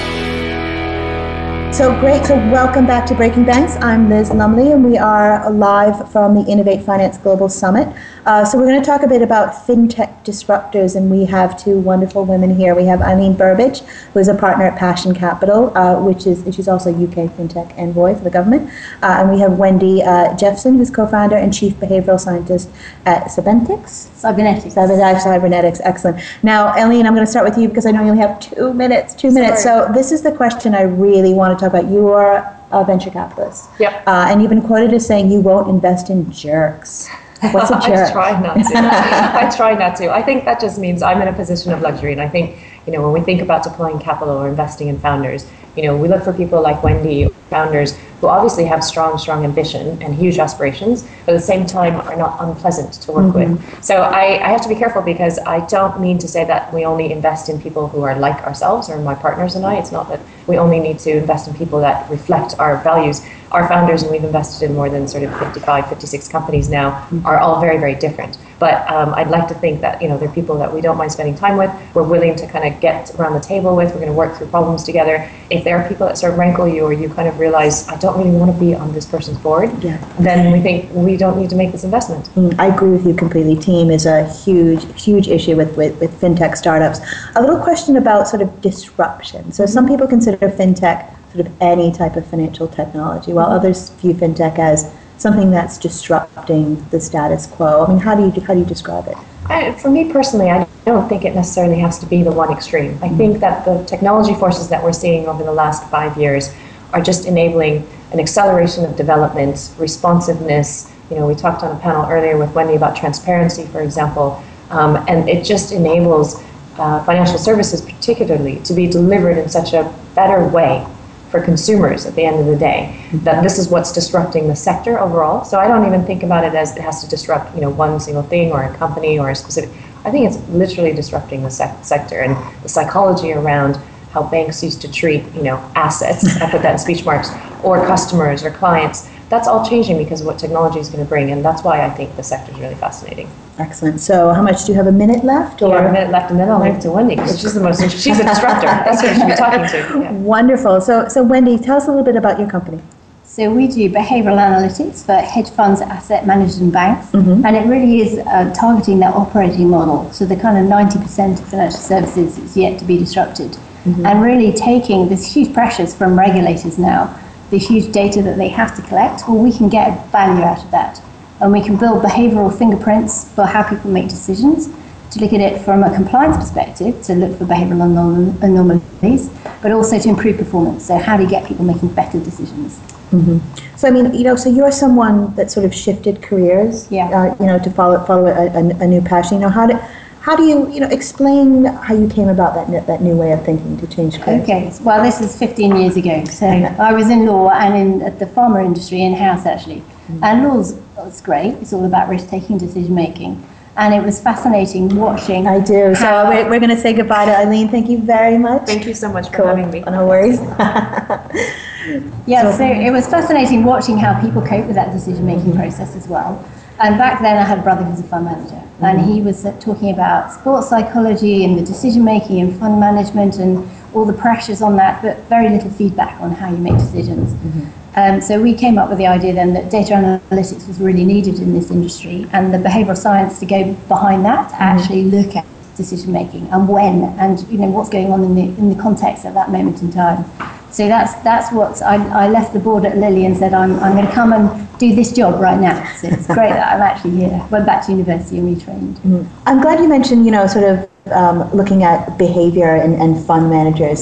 So great. So welcome back to Breaking Banks. I'm Liz Lumley, and we are live from the Innovate Finance Global Summit. So we're going to talk a bit about fintech disruptors, and we have two wonderful women here. We have Eileen Burbidge, who is a partner at Passion Capital, she's also UK fintech envoy for the government. And we have Wendy Jeffson, who's co-founder and chief behavioral scientist at Cybernetics. Cybernetics, excellent. Now, Eileen, I'm going to start with you because I know you only have 2 minutes. So this is the question I really want to talk about. You are a venture capitalist. Yep. And you've been quoted as saying you won't invest in jerks. What's a jerk? I try not to. I think that just means I'm in a position of luxury. And I think, when we think about deploying capital or investing in founders, we look for people like Wendy, founders who obviously have strong ambition and huge aspirations, but at the same time are not unpleasant to work with. So I have to be careful because I don't mean to say that we only invest in people who are like ourselves or my partners and I. It's not that we only need to invest in people that reflect our values. Our founders, and we've invested in more than sort of 55, 56 companies now, are all very, very different. But I'd like to think that, they're people that we don't mind spending time with, we're willing to kind of get around the table with, we're going to work through problems together. If there are people that sort of rankle you or you kind of realize, I don't really want to be on this person's board, then we think we don't need to make this investment. I agree with you completely. Team is a huge issue with fintech startups. A little question about sort of disruption. So some people consider fintech sort of any type of financial technology, while others view fintech as something that's disrupting the status quo. I mean, how do you describe it? For me personally, I don't think it necessarily has to be the one extreme. I think that the technology forces that we're seeing over the last 5 years are just enabling an acceleration of development, responsiveness. We talked on a panel earlier with Wendy about transparency, for example, and it just enables financial services particularly to be delivered in such a better way for consumers at the end of the day, that this is what's disrupting the sector overall. So I don't even think about it as it has to disrupt, one single thing or a company or a specific. I think it's literally disrupting the sector and the psychology around how banks used to treat, assets, I put that in speech marks, or customers or clients. That's all changing because of what technology is going to bring, and that's why I think the sector is really fascinating. Excellent. So how much do you have, a minute left? Or? Yeah, a minute left, and then I'll leave it to Wendy, because she's a disruptor. That's who you should be talking to. Yeah. Wonderful. So Wendy, tell us a little bit about your company. So we do behavioral analytics for hedge funds, asset managers and banks, and it really is targeting their operating model. So the kind of 90% of financial services is yet to be disrupted, and really taking this huge pressures from regulators now, the huge data that they have to collect. Well, we can get value out of that, and we can build behavioral fingerprints for how people make decisions, to look at it from a compliance perspective, to look for behavioral anomalies, but also to improve performance. So how do you get people making better decisions? So I mean, so you're someone that sort of shifted careers, to follow a new passion. How do you explain how you came about that new way of thinking to change careers? Okay, well, this is 15 years ago. So I was in law and in the pharma industry in-house actually. And law's great. It's all about risk-taking, decision-making. And it was fascinating watching. I do. So we're going to say goodbye to Eileen. Thank you very much. Thank you so much for having me. No worries. So it was fascinating watching how people cope with that decision-making process as well. And back then I had a brother who was a fund manager, and he was talking about sports psychology and the decision-making and fund management and all the pressures on that, but very little feedback on how you make decisions. So we came up with the idea then that data analytics was really needed in this industry, and the behavioural science to go behind that, to actually look at decision making and when, and what's going on in the context at that moment in time. So that's what I left the board at Lilly and said I'm going to come and do this job right now. So it's great that I'm actually here. Went back to university and retrained. Mm-hmm. I'm glad you mentioned sort of looking at behavior and fund managers.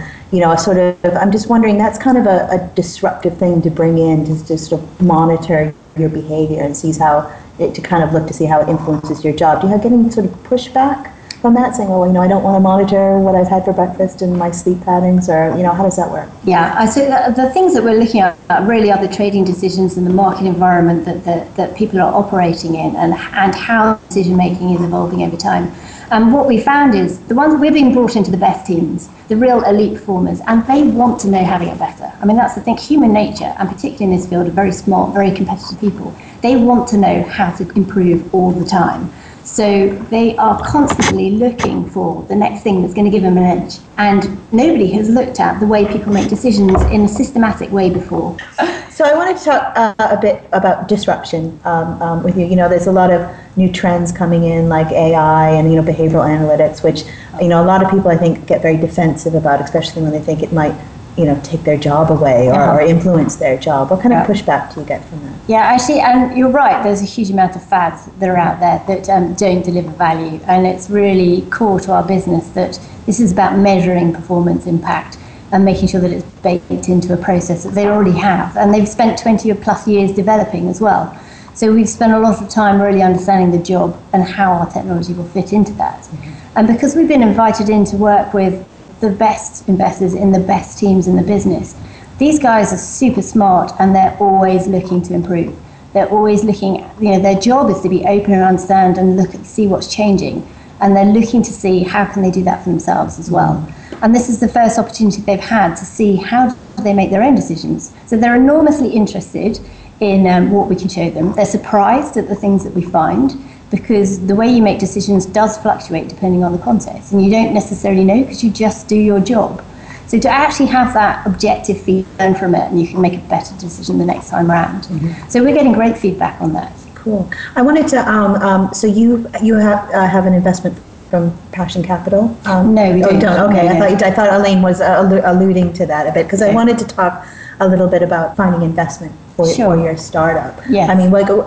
I'm just wondering, that's kind of a disruptive thing to bring in, to just sort of monitor your behavior and see how it, to kind of look to see how it influences your job. Do you have any sort of pushback from that, saying, well, I don't want to monitor what I've had for breakfast and my sleep patterns, or how does that work? Yeah, I say the things that we're looking at really are the trading decisions and the market environment that people are operating in, and how decision making is evolving over time. And what we found is the ones we're being brought into the best teams, the real elite performers, and they want to know how to get better. I mean, that's the thing. Human nature, and particularly in this field, are very smart, very competitive people. They want to know how to improve all the time. So they are constantly looking for the next thing that's going to give them an edge. And nobody has looked at the way people make decisions in a systematic way before. So I wanted to talk a bit about disruption with you. There's a lot of new trends coming in, like AI and behavioral analytics, which a lot of people, I think, get very defensive about, especially when they think it might take their job away or influence their job. What kind of pushback do you get from that? Yeah, actually, and you're right, there's a huge amount of fads that are out there that don't deliver value, and it's really core to our business that this is about measuring performance impact and making sure that it's baked into a process that they already have, and they've spent 20 or plus years developing as well. So we've spent a lot of time really understanding the job and how our technology will fit into that. Mm-hmm. And because we've been invited in to work with the best investors in the best teams in the business, these guys are super smart, and they're always looking to improve. They're always looking, their job is to be open and understand and see what's changing. And they're looking to see how can they do that for themselves as well. And this is the first opportunity they've had to see how do they make their own decisions. So they're enormously interested in what we can show them. They're surprised at the things that we find, because the way you make decisions does fluctuate depending on the context, and you don't necessarily know because you just do your job. So to actually have that objective feedback, learn from it, and you can make a better decision the next time around. Mm-hmm. So we're getting great feedback on that. Cool. I wanted to, so you have an investment from Passion Capital? No, we don't. Okay, No. I thought Elaine was alluding to that a bit, because I wanted to talk a little bit about finding investment for your startup. Yes. I mean,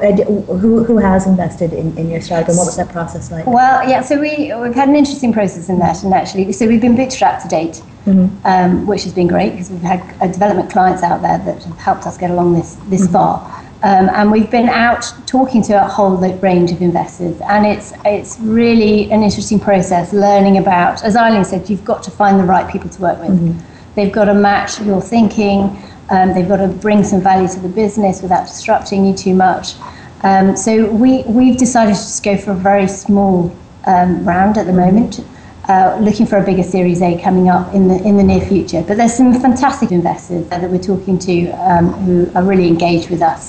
who has invested in your startup, and what was that process like? Well, yeah, so we've had an interesting process in that, and actually, so we've been bootstrapped to date, which has been great, because we've had development clients out there that have helped us get along this far. And we've been out talking to a whole range of investors, and it's really an interesting process, learning about, as Eileen said, you've got to find the right people to work with. Mm-hmm. They've got to match your thinking. They've got to bring some value to the business without disrupting you too much. So we've decided to just go for a very small round at the moment, looking for a bigger Series A coming up in the near future. But there's some fantastic investors that we're talking to who are really engaged with us.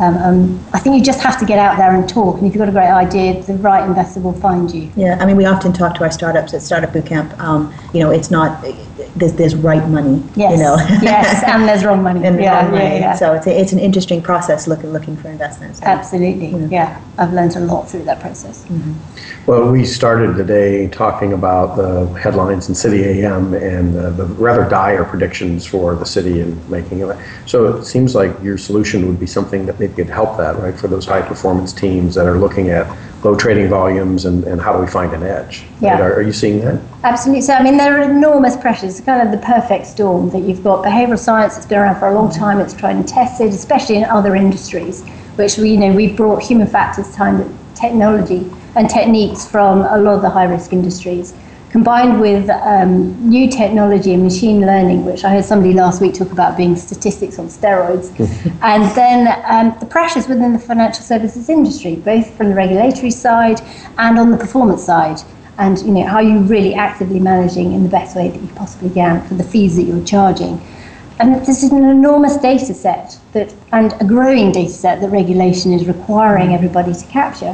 I think you just have to get out there and talk, and if you've got a great idea, the right investor will find you. Yeah, I mean, we often talk to our startups at Startup Bootcamp. It's not there's right money. Yes, yes, and there's wrong money. And wrong money. Yeah. So it's an interesting process looking for investments. Absolutely. Yeah, I've learned a lot through that process. Mm-hmm. Well, we started today talking about the headlines in City AM and the rather dire predictions for the city and making of it. So it seems like your solution would be something that maybe could help that, right, for those high performance teams that are looking at low trading volumes and how do we find an edge? Yeah. Right? Are you seeing that? Absolutely. So, I mean, there are enormous pressures. It's kind of the perfect storm that you've got behavioral science that's been around for a long time. It's tried and tested, especially in other industries, which we've brought human factors, technology and techniques from a lot of the high-risk industries, combined with new technology and machine learning, which I heard somebody last week talk about being statistics on steroids, and then the pressures within the financial services industry, both from the regulatory side and on the performance side, and how you're really actively managing in the best way that you possibly can for the fees that you're charging. And this is an enormous data set and a growing data set that regulation is requiring everybody to capture.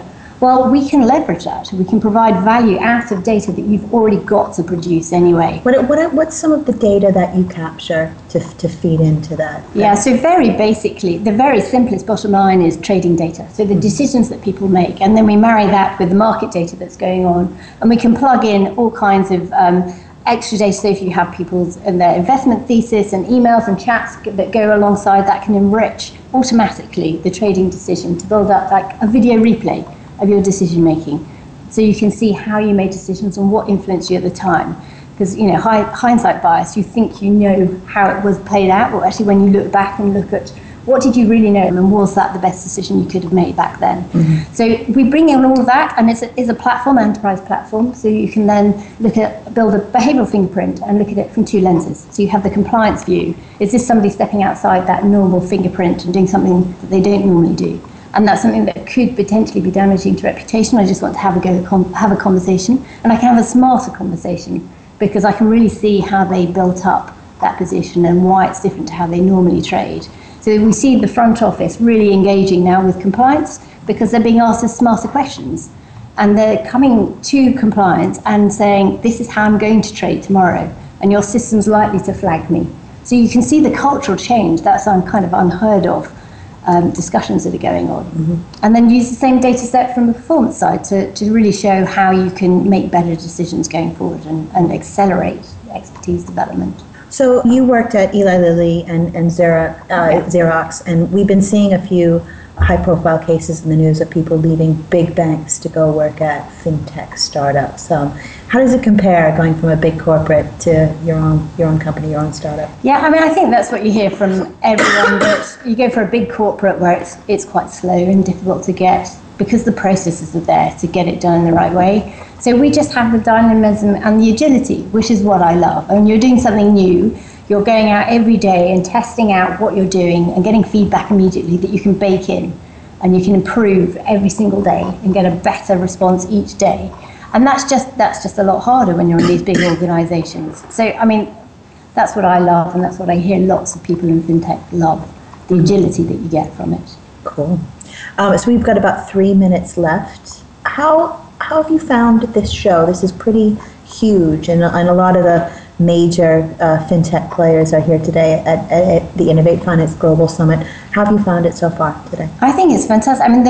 Well, we can leverage that. We can provide value out of data that you've already got to produce anyway. What's some of the data that you capture to feed into that? Yeah, so very basically, the very simplest bottom line is trading data. So the decisions that people make, and then we marry that with the market data that's going on, and we can plug in all kinds of extra data. So if you have people's and their investment thesis and emails and chats that go alongside, that can enrich automatically the trading decision to build up like a video replay of your decision making, so you can see how you made decisions and what influenced you at the time. Because hindsight bias, you think you know how it was played out, but actually when you look back and look at what did you really know, and was that the best decision you could have made back then? Mm-hmm. So we bring in all of that, and it's a platform, enterprise platform, so you can then build a behavioural fingerprint and look at it from two lenses. So you have the compliance view. Is this somebody stepping outside that normal fingerprint and doing something that they don't normally do? And that's something that could potentially be damaging to reputation. I just want to have a conversation, and I can have a smarter conversation because I can really see how they built up that position and why it's different to how they normally trade. So we see the front office really engaging now with compliance because they're being asked smarter questions, and they're coming to compliance and saying, this is how I'm going to trade tomorrow, and your system's likely to flag me. So you can see the cultural change. That's kind of unheard of. Discussions that are going on. Mm-hmm. And then use the same data set from the performance side to really show how you can make better decisions going forward and accelerate expertise development. So you worked at Eli Lilly and Xerox, and we've been seeing a few high-profile cases in the news of people leaving big banks to go work at fintech startups. How does it compare going from a big corporate to your own company, your own startup? Yeah, I mean, I think that's what you hear from everyone, that you go for a big corporate where it's quite slow and difficult to get because the processes are there to get it done in the right way. So we just have the dynamism and the agility, which is what I love. I mean, you're doing something new, you're going out every day and testing out what you're doing and getting feedback immediately that you can bake in, and you can improve every single day and get a better response each day. And that's just a lot harder when you're in these big organizations. So, I mean, that's what I love, and that's what I hear lots of people in fintech love, the agility that you get from it. Cool. So we've got about 3 minutes left. How have you found this show? This is pretty huge, and a lot of the major fintech players are here today at the Innovate Finance Global Summit. How have you found it so far today? I think it's fantastic. I mean,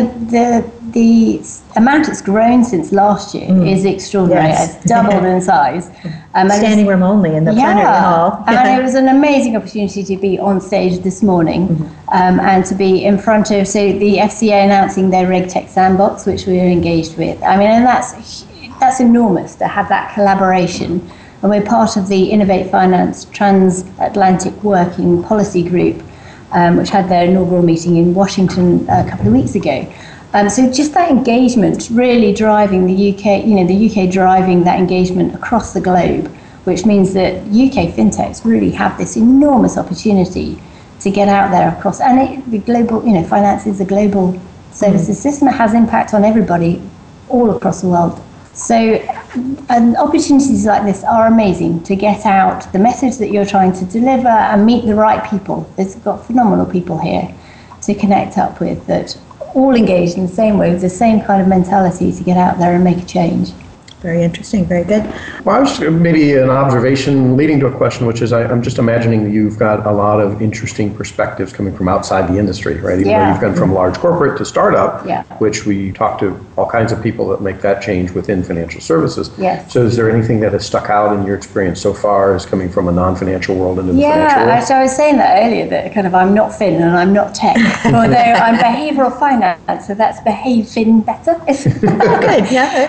the amount it's grown since last year is extraordinary. Yes. It's doubled in size. Standing room only in the plenary hall. And it was an amazing opportunity to be on stage this morning and to be in front of, so the FCA announcing their RegTech Sandbox, which we were engaged with. I mean, and that's enormous to have that collaboration. And we're part of the Innovate Finance Transatlantic Working Policy Group, which had their inaugural meeting in Washington a couple of weeks ago. So just that engagement really driving the UK, the UK driving that engagement across the globe, which means that UK fintechs really have this enormous opportunity to get out there across, and the global, finance is a global services system. It has impact on everybody all across the world. So opportunities like this are amazing to get out the message that you're trying to deliver and meet the right people. There's got phenomenal people here to connect up with that all engaged in the same way, with the same kind of mentality to get out there and make a change. Very interesting, very good. Well, I was maybe an observation leading to a question, which is I'm just imagining that you've got a lot of interesting perspectives coming from outside the industry, right? Even though you've gone from large corporate to startup, which we talk to all kinds of people that make that change within financial services. Yes. So is there anything that has stuck out in your experience so far as coming from a non-financial world into the financial world? So I was saying that earlier, that kind of I'm not fin and I'm not tech, although I'm behavioural finance, so that's behave fin better. Good,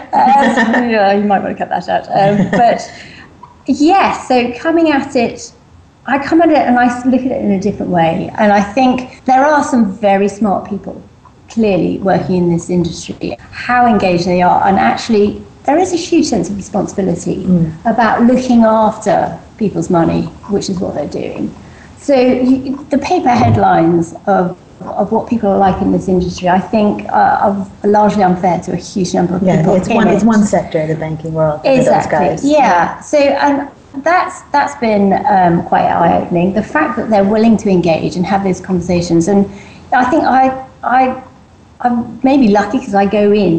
yeah. You might want to cut that out. But yes, so coming at it, I come at it and I look at it in a different way. And I think there are some very smart people clearly working in this industry, how engaged they are. And actually, there is a huge sense of responsibility about looking after people's money, which is what they're doing. So the paper headlines of what people are like in this industry, I think, are largely unfair to a huge number of people. It's one sector of the banking world. Exactly. Those guys. Yeah. So, and that's been quite eye-opening. The fact that they're willing to engage and have those conversations, and I think I'm maybe lucky because I go in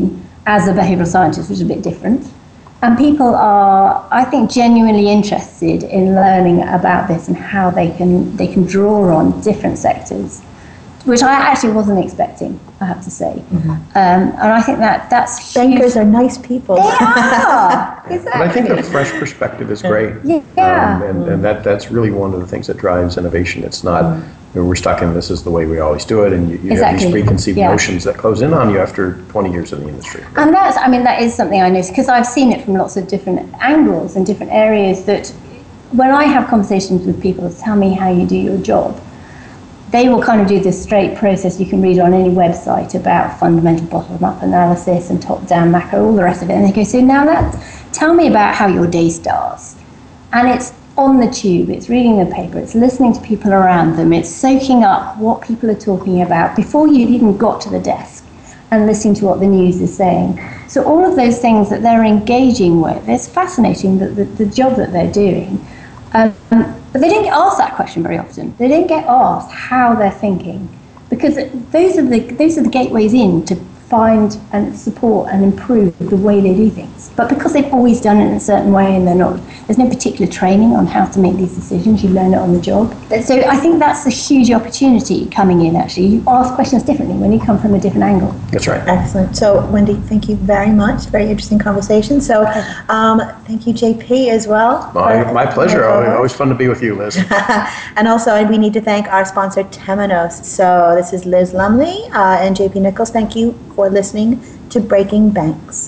as a behavioural scientist, which is a bit different. And people are, I think, genuinely interested in learning about this and how they can draw on different sectors, which I actually wasn't expecting, I have to say. And I think that's huge. Bankers are nice people. They are! Exactly. But I think a fresh perspective is great. Yeah. And that's really one of the things that drives innovation. It's not, we're stuck in this is the way we always do it, and you have these preconceived notions that close in on you after 20 years in the industry. And that is something I noticed, because I've seen it from lots of different angles and different areas, that when I have conversations with people to tell me how you do your job, they will kind of do this straight process you can read on any website about fundamental bottom-up analysis and top-down macro, all the rest of it. And they go, so now tell me about how your day starts. And it's on the tube, it's reading the paper, it's listening to people around them, it's soaking up what people are talking about before you've even got to the desk and listening to what the news is saying. So all of those things that they're engaging with, it's fascinating that the job that they're doing. But they didn't get asked that question very often. They didn't get asked how they're thinking, because those are the gateways in to find and support and improve the way they do things. But because they've always done it in a certain way, and there's no particular training on how to make these decisions, you learn it on the job. So I think that's a huge opportunity coming in, actually. You ask questions differently when you come from a different angle. That's right. Excellent. So, Wendy, thank you very much. Very interesting conversation. So, thank you, JP, as well. My pleasure. Always fun to be with you, Liz. And also, we need to thank our sponsor, Temenos. So, this is Liz Lumley and JP Nichols. Thank you for listening to Breaking Banks.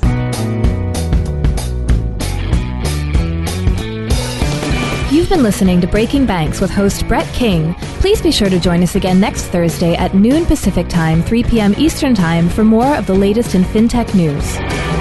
You've been listening to Breaking Banks with host Brett King. Please be sure to join us again next Thursday at noon Pacific Time, 3 p.m. Eastern Time for more of the latest in fintech news.